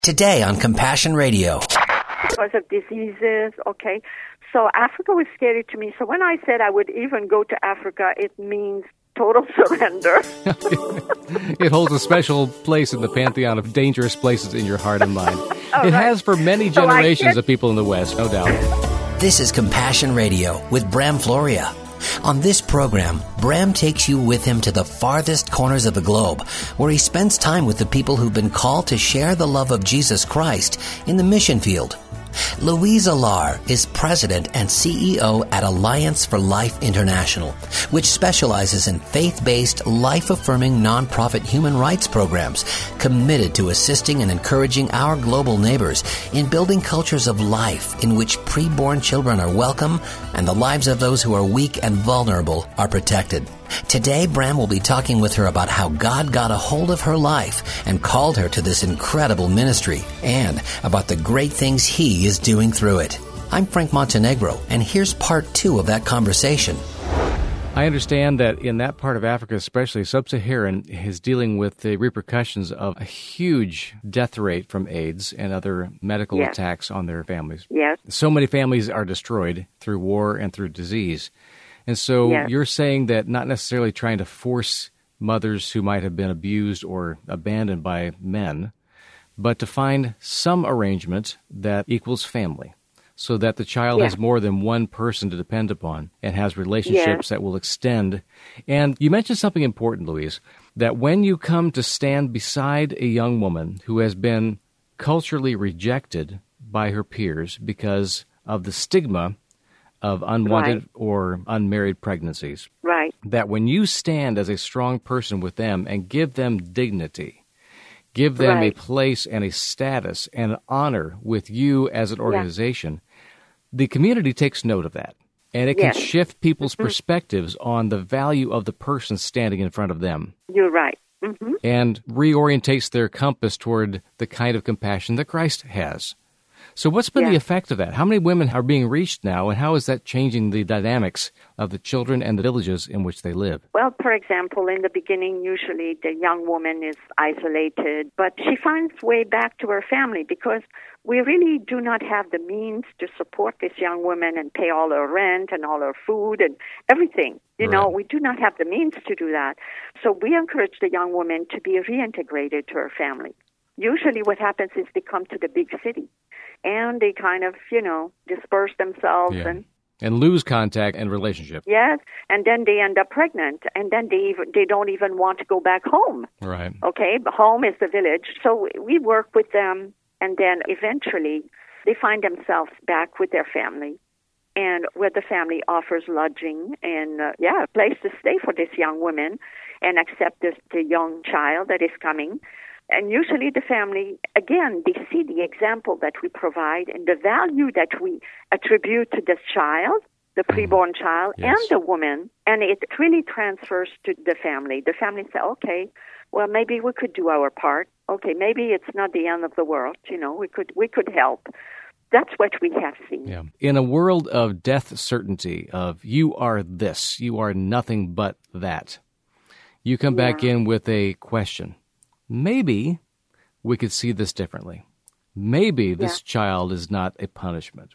Today on Compassion Radio. Because of diseases, okay. So Africa was scary to me. So when I said I would even go to Africa, it means total surrender. It holds a special place in the pantheon of dangerous places in your heart and mind. It has for many generations of people in the West, no doubt. This is Compassion Radio with Bram Floria. On this program, Bram takes you with him to the farthest corners of the globe, where he spends time with the people who've been called to share the love of Jesus Christ in the mission field. Louise Alar is president and CEO at Alliance for Life International, which specializes in faith-based, life-affirming nonprofit human rights programs committed to assisting and encouraging our global neighbors in building cultures of life in which preborn children are welcome and the lives of those who are weak and vulnerable are protected. Today, Bram will be talking with her about how God got a hold of her life and called her to this incredible ministry, and about the great things He is doing through it. I'm Frank Montenegro, and here's part 2 of that conversation. I understand that in that part of Africa, especially Sub-Saharan, is dealing with the repercussions of a huge death rate from AIDS and other medical attacks on their families. Yes. So many families are destroyed through war and through disease. And so you're saying that not necessarily trying to force mothers who might have been abused or abandoned by men, but to find some arrangement that equals family, so that the child has more than one person to depend upon and has relationships that will extend. And you mentioned something important, Louise, that when you come to stand beside a young woman who has been culturally rejected by her peers because of the stigma of unwanted or unmarried pregnancies. Right. That when you stand as a strong person with them and give them dignity, give them a place and a status and an honor with you as an organization, the community takes note of that. And it can shift people's perspectives on the value of the person standing in front of them. You're right. And reorientates their compass toward the kind of compassion that Christ has. So what's been the effect of that? How many women are being reached now, and how is that changing the dynamics of the children and the villages in which they live? Well, for example, in the beginning, usually the young woman is isolated, but she finds way back to her family because we really do not have the means to support this young woman and pay all her rent and all her food and everything. You know, we do not have the means to do that. So we encourage the young woman to be reintegrated to her family. Usually what happens is they come to the big city and they kind of, disperse themselves and lose contact and relationship. Yes, and then they end up pregnant, and then they don't even want to go back home. Right. Okay, home is the village. So we work with them, and then eventually they find themselves back with their family, and where the family offers lodging and, a place to stay for this young woman and accept the young child that is coming. And usually the family, again, they see the example that we provide and the value that we attribute to this child, the preborn child, and the woman, and it really transfers to the family. The family say, okay, well, maybe we could do our part. Okay, maybe it's not the end of the world. We could help. That's what we have seen. Yeah. In a world of death certainty, of you are this, you are nothing but that, you come back in with a question. Maybe we could see this differently. Maybe this child is not a punishment.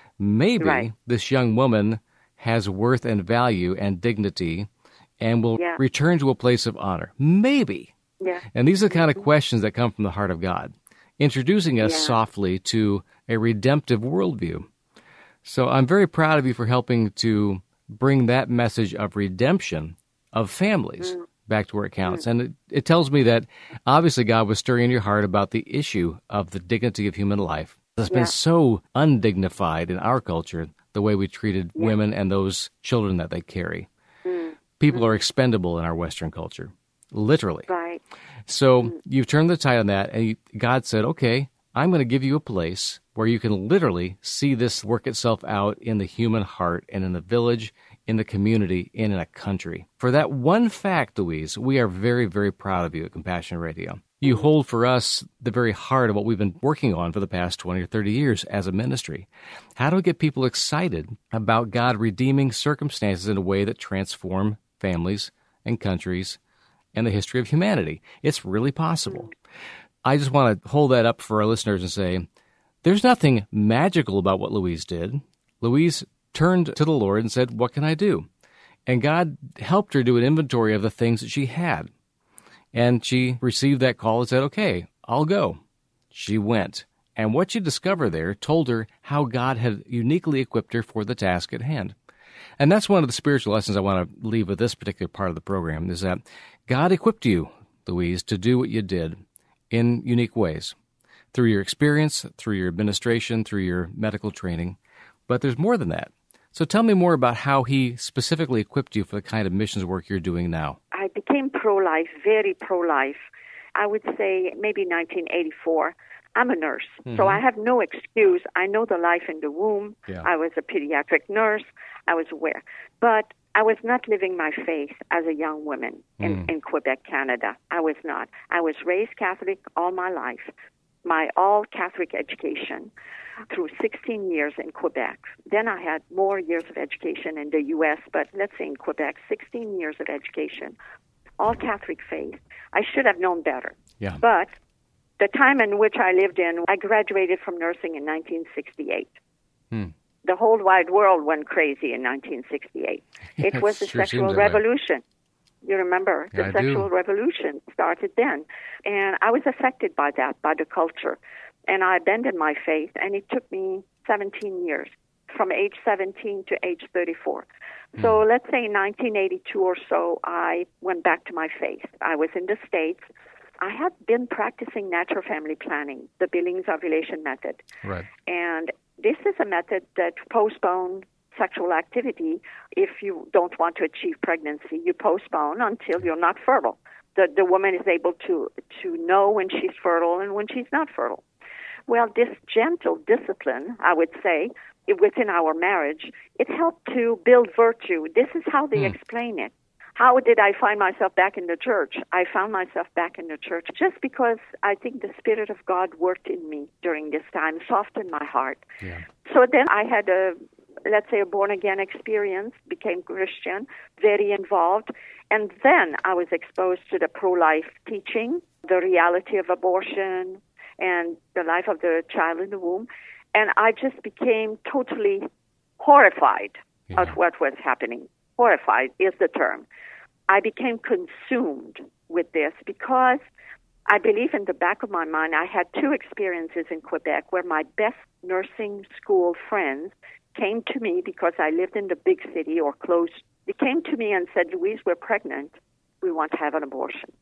Maybe this young woman has worth and value and dignity and will return to a place of honor. Maybe. Yeah. And these are the kind of questions that come from the heart of God, introducing us softly to a redemptive worldview. So I'm very proud of you for helping to bring that message of redemption of families back to where it counts. And it tells me that obviously God was stirring in your heart about the issue of the dignity of human life. It's been so undignified in our culture, the way we treated women and those children that they carry. People are expendable in our Western culture, literally. Right. So you've turned the tide on that, and God said, okay, I'm going to give you a place where you can literally see this work itself out in the human heart and in the village, in the community, and in a country. For that one fact, Louise, we are very, very proud of you at Compassion Radio. You hold for us the very heart of what we've been working on for the past 20 or 30 years as a ministry. How do we get people excited about God redeeming circumstances in a way that transform families and countries and the history of humanity? It's really possible. I just want to hold that up for our listeners and say, there's nothing magical about what Louise did. Louise turned to the Lord and said, what can I do? And God helped her do an inventory of the things that she had. And she received that call and said, okay, I'll go. She went. And what she discovered there told her how God had uniquely equipped her for the task at hand. And that's one of the spiritual lessons I want to leave with this particular part of the program, is that God equipped you, Louise, to do what you did in unique ways, through your experience, through your administration, through your medical training. But there's more than that. So tell me more about how he specifically equipped you for the kind of missions work you're doing now. I became pro-life, very pro-life. I would say maybe 1984. I'm a nurse, so I have no excuse. I know the life in the womb. Yeah. I was a pediatric nurse. I was aware. But I was not living my faith as a young woman in Quebec, Canada. I was not. I was raised Catholic all my life, my all-Catholic education through 16 years in Quebec. Then I had more years of education in the U.S., but let's say in Quebec, 16 years of education, all Catholic faith. I should have known better. Yeah. But the time in which I lived in, I graduated from nursing in 1968. The whole wide world went crazy in 1968. It was the sexual revolution. You remember? The sexual revolution started then. And I was affected by that, by the culture. And I abandoned my faith, and it took me 17 years, from age 17 to age 34. So let's say in 1982 or so, I went back to my faith. I was in the States. I had been practicing natural family planning, the Billings ovulation method. Right. And this is a method that postpones sexual activity. If you don't want to achieve pregnancy, you postpone until you're not fertile. The woman is able to know when she's fertile and when she's not fertile. Well, this gentle discipline, I would say, within our marriage, it helped to build virtue. This is how they explain it. How did I find myself back in the church? I found myself back in the church just because I think the Spirit of God worked in me during this time, softened my heart. Yeah. So then I had a born-again experience, became Christian, very involved. And then I was exposed to the pro-life teaching, the reality of abortion, and the life of the child in the womb. And I just became totally horrified of what was happening. Horrified is the term. I became consumed with this because I believe in the back of my mind I had two experiences in Quebec where my best nursing school friends came to me because I lived in the big city or close. They came to me and said, Louise, we're pregnant. We want to have an abortion.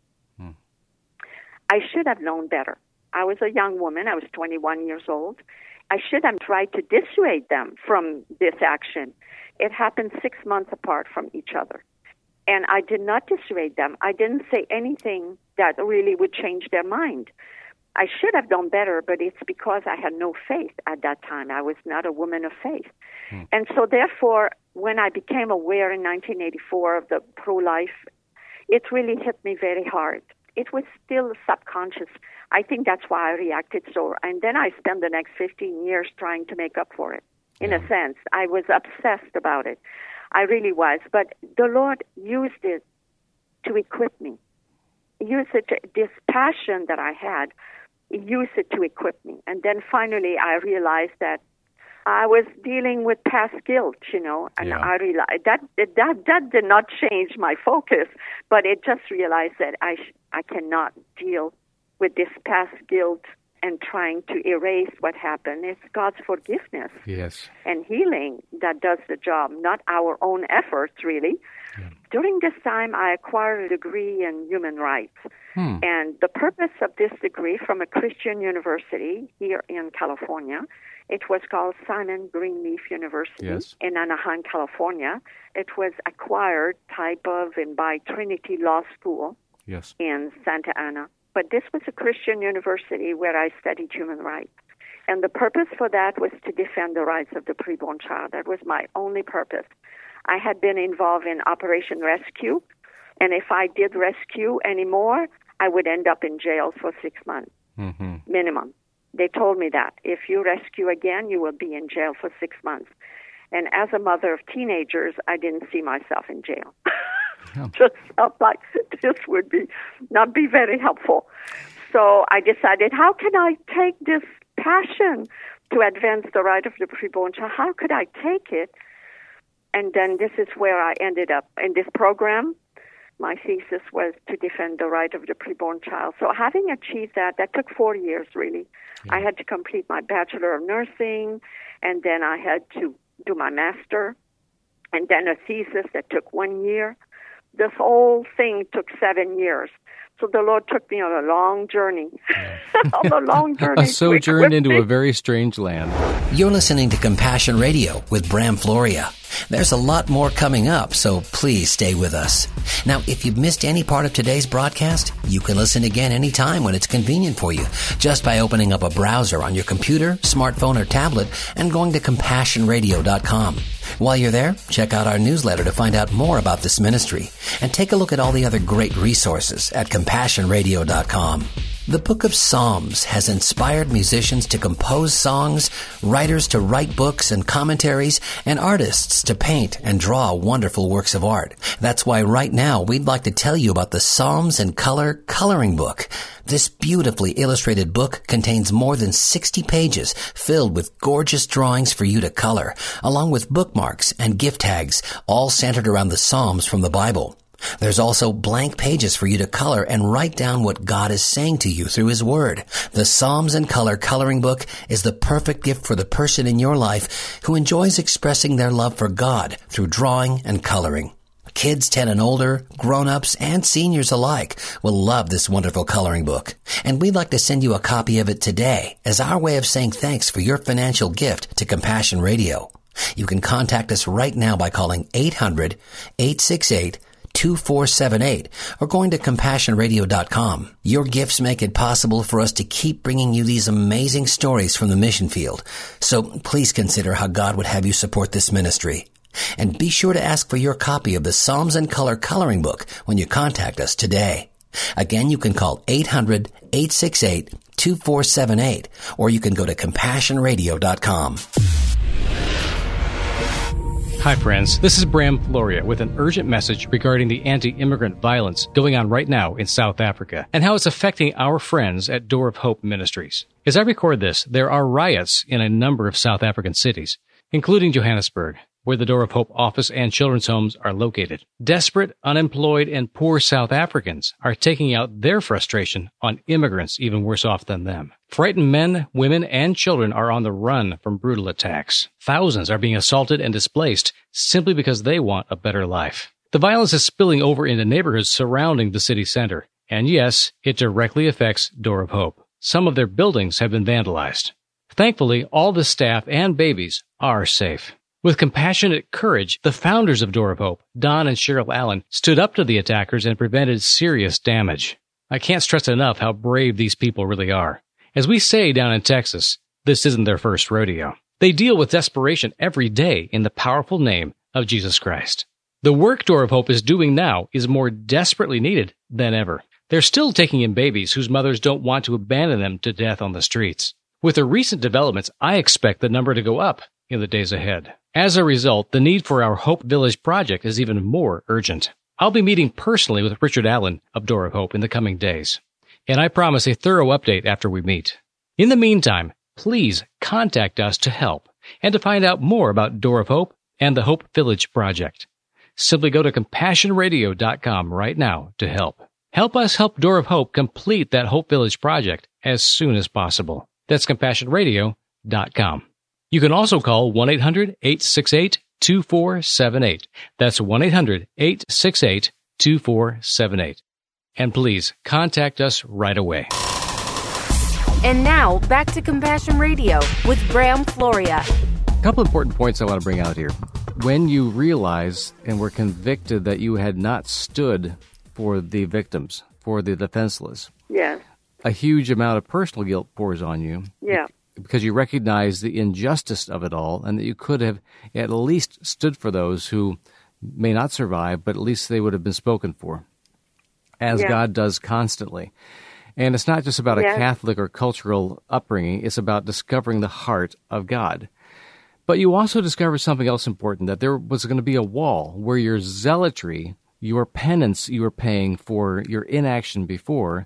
I should have known better. I was a young woman. I was 21 years old. I should have tried to dissuade them from this action. It happened 6 months apart from each other. And I did not dissuade them. I didn't say anything that really would change their mind. I should have done better, but it's because I had no faith at that time. I was not a woman of faith. And so therefore, when I became aware in 1984 of the pro-life, it really hit me very hard. It was still subconscious. I think that's why I reacted so. And then I spent the next 15 years trying to make up for it. In a sense, I was obsessed about it. I really was. But the Lord used it to equip me. Used it this passion that I had, used it to equip me. And then finally I realized that I was dealing with past guilt, and I realized that did not change my focus, but it just realized that I cannot deal with this past guilt and trying to erase what happened. It's God's forgiveness and healing that does the job, not our own efforts, really. Yeah. During this time, I acquired a degree in human rights. And the purpose of this degree from a Christian university here in California, it was called Simon Greenleaf University in Anaheim, California. It was acquired by Trinity Law School in Santa Ana. But this was a Christian university where I studied human rights. And the purpose for that was to defend the rights of the preborn child. That was my only purpose. I had been involved in Operation Rescue, and if I did rescue anymore, I would end up in jail for 6 months, minimum. They told me that. If you rescue again, you will be in jail for 6 months. And as a mother of teenagers, I didn't see myself in jail. Just felt like this would not be very helpful. So I decided, how can I take this passion to advance the right of the preborn child? How could I take it? And then this is where I ended up in this program. My thesis was to defend the right of the preborn child. So having achieved that took 4 years, really. Yeah. I had to complete my Bachelor of Nursing, and then I had to do my master, and then a thesis that took 1 year. This whole thing took 7 years. So the Lord took me on a long journey. On a long journey. A sojourn into a very strange land. You're listening to Compassion Radio with Bram Floria. There's a lot more coming up, so please stay with us. Now, if you've missed any part of today's broadcast, you can listen again anytime when it's convenient for you, just by opening up a browser on your computer, smartphone, or tablet and going to CompassionRadio.com. While you're there, check out our newsletter to find out more about this ministry, and take a look at all the other great resources at CompassionRadio.com. The Book of Psalms has inspired musicians to compose songs, writers to write books and commentaries, and artists to paint and draw wonderful works of art. That's why right now we'd like to tell you about the Psalms in Color coloring book. This beautifully illustrated book contains more than 60 pages filled with gorgeous drawings for you to color, along with bookmarks and gift tags, all centered around the Psalms from the Bible. There's also blank pages for you to color and write down what God is saying to you through His Word. The Psalms in Color coloring book is the perfect gift for the person in your life who enjoys expressing their love for God through drawing and coloring. Kids 10 and older, grown-ups, and seniors alike will love this wonderful coloring book. And we'd like to send you a copy of it today as our way of saying thanks for your financial gift to Compassion Radio. You can contact us right now by calling 800-868-2478 or going to CompassionRadio.com. Your gifts make it possible for us to keep bringing you these amazing stories from the mission field. So please consider how God would have you support this ministry. And be sure to ask for your copy of the Psalms in Color coloring book when you contact us today. Again, you can call 800-868-2478 or you can go to CompassionRadio.com. Hi, friends. This is Bram Floria with an urgent message regarding the anti-immigrant violence going on right now in South Africa and how it's affecting our friends at Door of Hope Ministries. As I record this, there are riots in a number of South African cities, including Johannesburg, where the Door of Hope office and children's homes are located. Desperate, unemployed, and poor South Africans are taking out their frustration on immigrants even worse off than them. Frightened men, women, and children are on the run from brutal attacks. Thousands are being assaulted and displaced simply because they want a better life. The violence is spilling over into neighborhoods surrounding the city center. And yes, it directly affects Door of Hope. Some of their buildings have been vandalized. Thankfully, all the staff and babies are safe. With compassionate courage, the founders of Door of Hope, Don and Cheryl Allen, stood up to the attackers and prevented serious damage. I can't stress enough how brave these people really are. As we say down in Texas, this isn't their first rodeo. They deal with desperation every day in the powerful name of Jesus Christ. The work Door of Hope is doing now is more desperately needed than ever. They're still taking in babies whose mothers don't want to abandon them to death on the streets. With the recent developments, I expect the number to go up in the days ahead. As a result, the need for our Hope Village project is even more urgent. I'll be meeting personally with Richard Allen of Door of Hope in the coming days, and I promise a thorough update after we meet. In the meantime, please contact us to help and to find out more about Door of Hope and the Hope Village project. Simply go to CompassionRadio.com right now to help. Help us help Door of Hope complete that Hope Village project as soon as possible. That's CompassionRadio.com. You can also call 1-800-868-2478. That's 1-800-868-2478. And please contact us right away. And now, back to Compassion Radio with Bram Floria. A couple important points I want to bring out here. When you realize and were convicted that you had not stood for the victims, for the defenseless, yes, a huge amount of personal guilt pours on you. Yeah. Because you recognize the injustice of it all and that you could have at least stood for those who may not survive, but at least they would have been spoken for, as God does constantly. And it's not just about a Catholic or cultural upbringing. It's about discovering the heart of God. But you also discover something else important, that there was going to be a wall where your zealotry, your penance you were paying for your inaction before,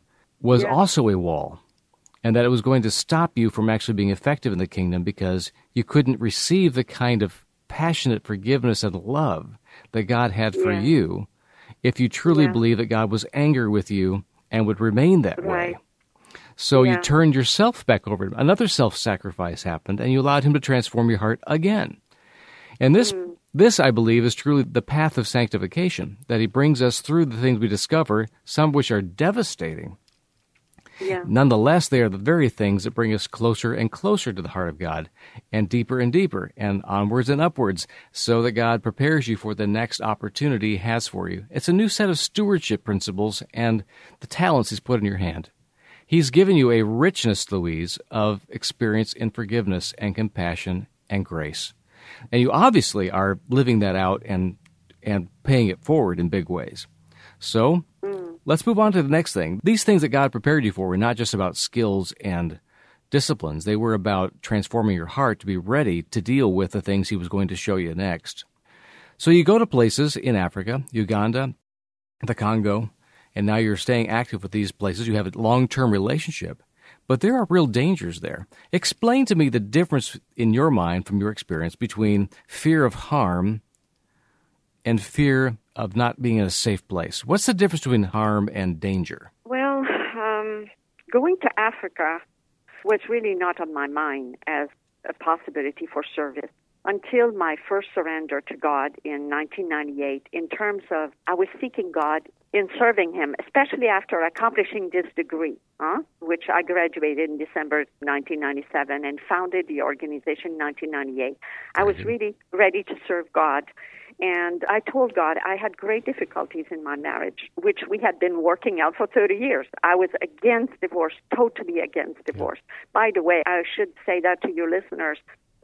was also a wall, and that it was going to stop you from actually being effective in the kingdom because you couldn't receive the kind of passionate forgiveness and love that God had for you if you truly believed that God was angry with you and would remain that way. So you turned yourself back over. Another self-sacrifice happened, and you allowed him to transform your heart again. And this, I believe, is truly the path of sanctification, that he brings us through the things we discover, some of which are devastating. Nonetheless, they are the very things that bring us closer and closer to the heart of God, and deeper, and onwards and upwards, so that God prepares you for the next opportunity he has for you. It's a new set of stewardship principles and the talents he's put in your hand. He's given you a richness, Louise, of experience in forgiveness and compassion and grace. And you obviously are living that out and paying it forward in big ways. So let's move on to the next thing. These things that God prepared you for were not just about skills and disciplines. They were about transforming your heart to be ready to deal with the things he was going to show you next. So you go to places in Africa, Uganda, the Congo, and now you're staying active with these places. You have a long-term relationship. But there are real dangers there. Explain to me the difference in your mind, from your experience, between fear of harm and fear of not being in a safe place. What's the difference between harm and danger? Well, going to Africa was really not on my mind as a possibility for service until my first surrender to God in 1998, in terms of I was seeking God in serving him, especially after accomplishing this degree, which I graduated in December 1997 and founded the organization in 1998. I was really ready to serve God. And I told God I had great difficulties in my marriage, which we had been working out for 30 years. I was against divorce, totally against divorce. By the way, I should say that to your listeners.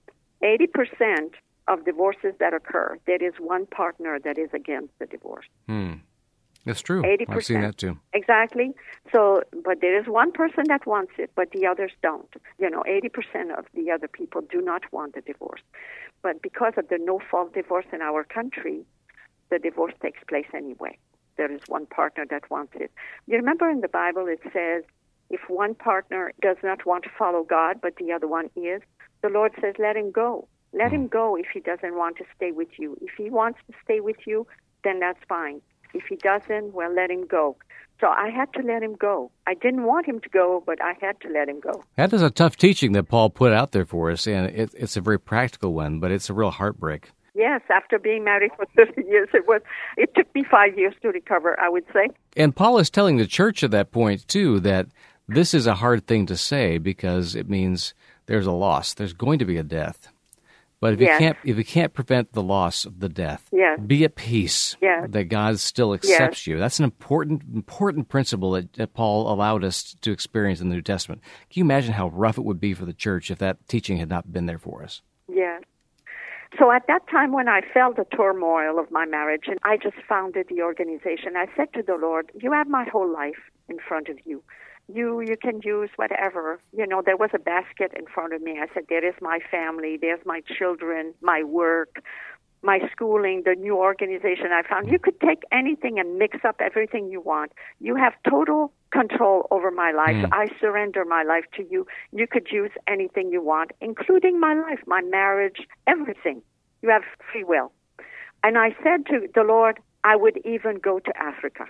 80% of divorces that occur, there is one partner that is against the divorce. That's true. 80%. I've seen that too. Exactly. So, but there is one person that wants it, but the others don't. 80% of the other people do not want the divorce. But because of the no-fault divorce in our country, the divorce takes place anyway. There is one partner that wants it. You remember in the Bible it says, if one partner does not want to follow God, but the other one is, the Lord says, let him go. Let him go if he doesn't want to stay with you. If he wants to stay with you, then that's fine. If he doesn't, well, let him go. So I had to let him go. I didn't want him to go, but I had to let him go. That is a tough teaching that Paul put out there for us, and it's a very practical one, but it's a real heartbreak. Yes, after being married for 30 years, it took me 5 years to recover, I would say. And Paul is telling the church at that point, too, that this is a hard thing to say because it means there's a loss. There's going to be a death. But if you can't prevent the loss of the death, be at peace that God still accepts you. That's an important principle that Paul allowed us to experience in the New Testament. Can you imagine how rough it would be for the church if that teaching had not been there for us? Yes. So at that time when I felt the turmoil of my marriage and I just founded the organization, I said to the Lord, you have my whole life in front of you. You can use whatever. There was a basket in front of me. I said, there is my family, there's my children, my work, my schooling, the new organization I found. You could take anything and mix up everything you want. You have total control over my life. I surrender my life to you. You could use anything you want, including my life, my marriage, everything. You have free will. And I said to the Lord, I would even go to Africa.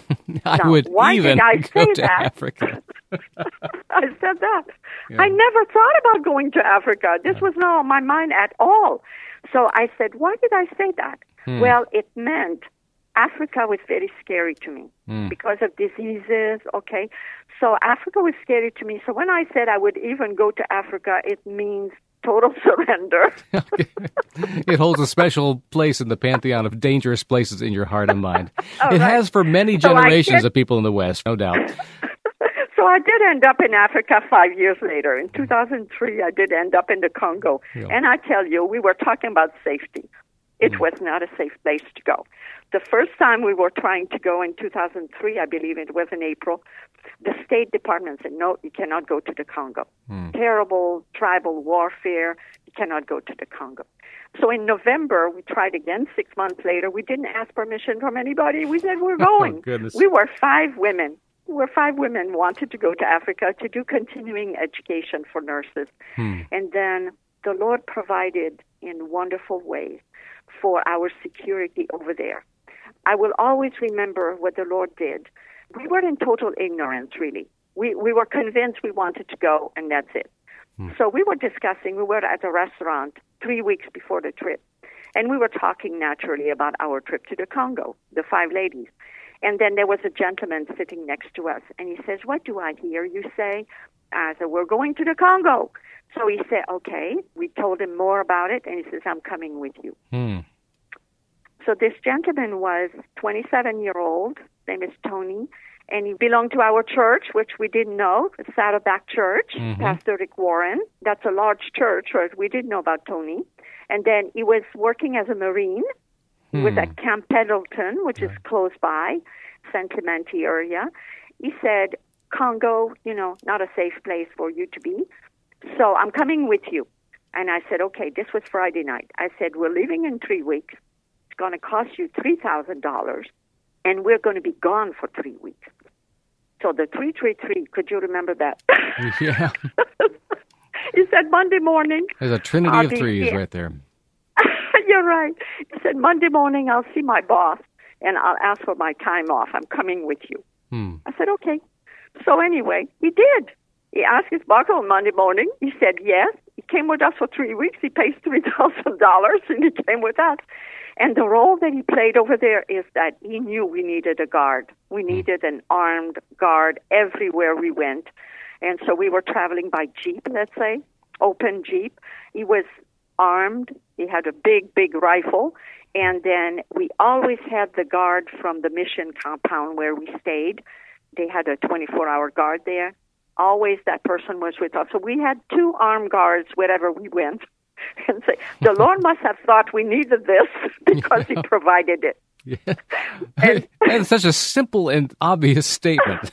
Why did I say that? Africa? I said that. Yeah. I never thought about going to Africa. This was not on my mind at all. So I said, why did I say that? Well, it meant Africa was very scary to me because of diseases, okay? So Africa was scary to me. So when I said I would even go to Africa, it means total surrender. It holds a special place in the pantheon of dangerous places in your heart and mind. It has for many generations of people in the West, no doubt. So I did end up in Africa 5 years later. In 2003, I did end up in the Congo. Yeah. And I tell you, we were talking about safety. It was not a safe place to go. The first time we were trying to go in 2003, I believe it was in April, the State Department said, no, you cannot go to the Congo. Terrible tribal warfare. You cannot go to the Congo. So in November, we tried again. 6 months later, we didn't ask permission from anybody. We said, we're going. Oh, goodness. We were 5 women. where 5 women wanted to go to Africa to do continuing education for nurses. And then the Lord provided in wonderful ways for our security over there. I will always remember what the Lord did. We were in total ignorance, really. We were convinced we wanted to go, and that's it. So we were discussing, we were at a restaurant 3 weeks before the trip, and we were talking naturally about our trip to the Congo, the 5 ladies. And then there was a gentleman sitting next to us, and he says, "What do I hear you say?" I said, "We're going to the Congo." So he said, "Okay." We told him more about it, and he says, "I'm coming with you." So this gentleman was 27-year-old, his name is Tony, and he belonged to our church, which we didn't know, the Saddleback Church, Pastor Rick Warren. That's a large church, but we didn't know about Tony. And then he was working as a Marine. He was at Camp Pendleton, which is close by, St. Clemente area. He said, "Congo, not a safe place for you to be. So I'm coming with you." And I said, "Okay," this was Friday night. I said, "We're leaving in 3 weeks. It's going to cost you $3,000, and we're going to be gone for 3 weeks." So the 333, could you remember that? Yeah. He said, "Monday morning." There's a trinity of threes right there. You're right. He said, "Monday morning, I'll see my boss, and I'll ask for my time off. I'm coming with you." I said, "Okay." So anyway, he did. He asked his boss on Monday morning. He said yes. He came with us for 3 weeks. He pays $3,000, and he came with us. And the role that he played over there is that he knew we needed a guard. We needed an armed guard everywhere we went. And so we were traveling by Jeep, let's say, open Jeep. He was armed. He had a big, big rifle. And then we always had the guard from the mission compound where we stayed. They had a 24-hour guard there. Always that person was with us. So we had 2 armed guards wherever we went. And say, the Lord must have thought we needed this because He provided it. Yeah. And it's such a simple and obvious statement.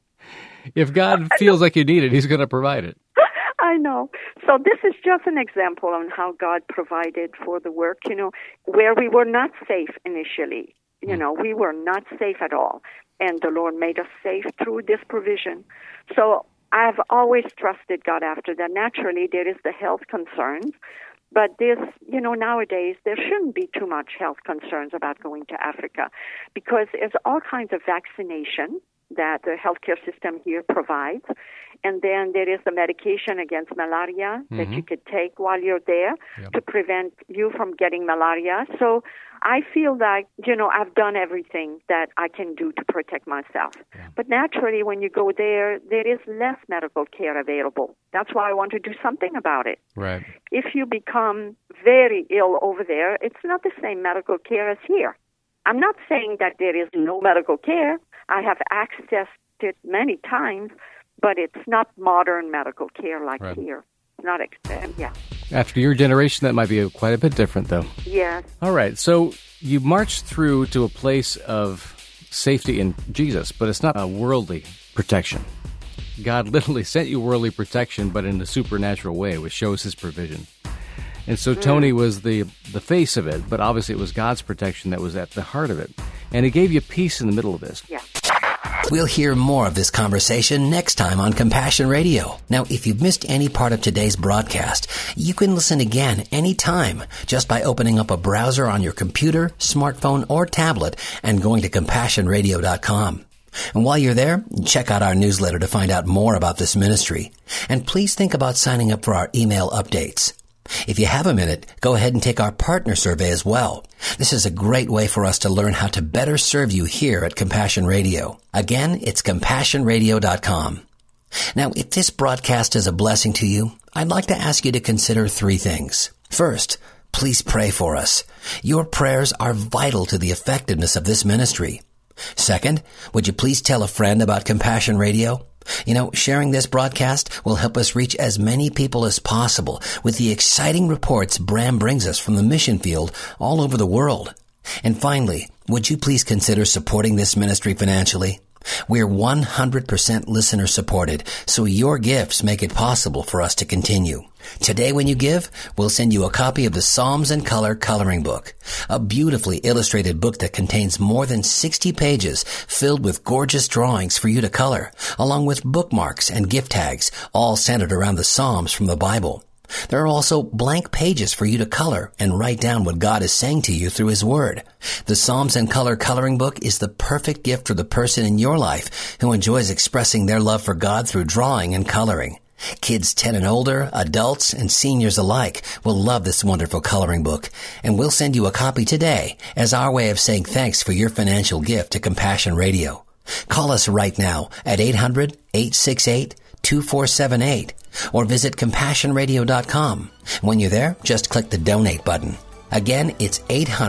If God feels like you need it, He's going to provide it. I know. So this is just an example on how God provided for the work, where we were not safe initially. We were not safe at all. And the Lord made us safe through this provision. So I've always trusted God after that. Naturally, there is the health concerns. But this, nowadays, there shouldn't be too much health concerns about going to Africa because there's all kinds of vaccination that the healthcare system here provides. And then there is the medication against malaria that you could take while you're there to prevent you from getting malaria. So I feel like, I've done everything that I can do to protect myself. Yeah. But naturally, when you go there is less medical care available. That's why I want to do something about it. Right. If you become very ill over there, it's not the same medical care as here. I'm not saying that there is no medical care. I have accessed it many times, but it's not modern medical care like here. Not yeah. After your generation, that might be quite a bit different, though. Yes. All right. So you marched through to a place of safety in Jesus, but it's not a worldly protection. God literally sent you worldly protection, but in a supernatural way, which shows His provision. And so Tony was the face of it, but obviously it was God's protection that was at the heart of it. And He gave you peace in the middle of this. Yeah. We'll hear more of this conversation next time on Compassion Radio. Now, if you've missed any part of today's broadcast, you can listen again anytime just by opening up a browser on your computer, smartphone, or tablet and going to CompassionRadio.com. And while you're there, check out our newsletter to find out more about this ministry. And please think about signing up for our email updates. If you have a minute, go ahead and take our partner survey as well. This is a great way for us to learn how to better serve you here at Compassion Radio. Again, it's CompassionRadio.com. Now, if this broadcast is a blessing to you, I'd like to ask you to consider 3 things. First, please pray for us. Your prayers are vital to the effectiveness of this ministry. Second, would you please tell a friend about Compassion Radio? Sharing this broadcast will help us reach as many people as possible with the exciting reports Bram brings us from the mission field all over the world. And finally, would you please consider supporting this ministry financially? We're 100% listener supported, so your gifts make it possible for us to continue. Today when you give, we'll send you a copy of the Psalms in Color coloring book, a beautifully illustrated book that contains more than 60 pages filled with gorgeous drawings for you to color, along with bookmarks and gift tags, all centered around the Psalms from the Bible. There are also blank pages for you to color and write down what God is saying to you through His Word. The Psalms in Color coloring book is the perfect gift for the person in your life who enjoys expressing their love for God through drawing and coloring. Kids 10 and older, adults, and seniors alike will love this wonderful coloring book, and we'll send you a copy today as our way of saying thanks for your financial gift to Compassion Radio. Call us right now at 800-868-2478 or visit CompassionRadio.com. When you're there, just click the donate button. Again, it's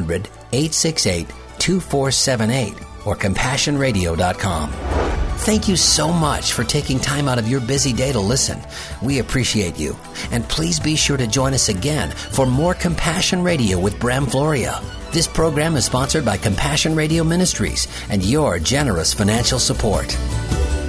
800-868-2478 or CompassionRadio.com. Thank you so much for taking time out of your busy day to listen. We appreciate you. And please be sure to join us again for more Compassion Radio with Bram Floria. This program is sponsored by Compassion Radio Ministries and your generous financial support.